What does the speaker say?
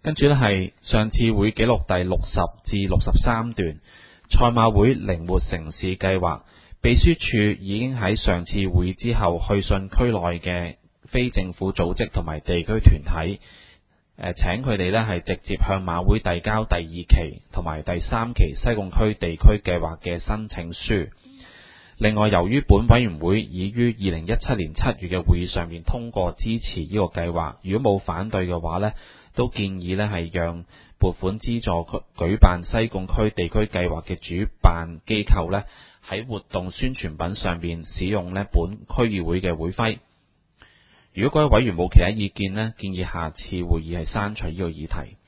跟住呢係上次會記錄第60至63段，賽馬會靈活城市計劃。秘書處已經喺上次會之後去信區內嘅非政府組織同埋地區團體，請佢哋呢係直接向馬會遞交第2期同埋第3期西貢區地區計劃嘅申請書。另外，由於本委員會已於2017年7月嘅會議上面通過支持呢個計劃，如果冇反對嘅話呢，都建議呢係讓撥款資助舉辦西貢區地區計劃嘅主辦機構呢喺活動宣傳品上面使用呢本區議會嘅會徽。如果各位委員冇其他意見呢，建議下次會議係刪除呢個議題。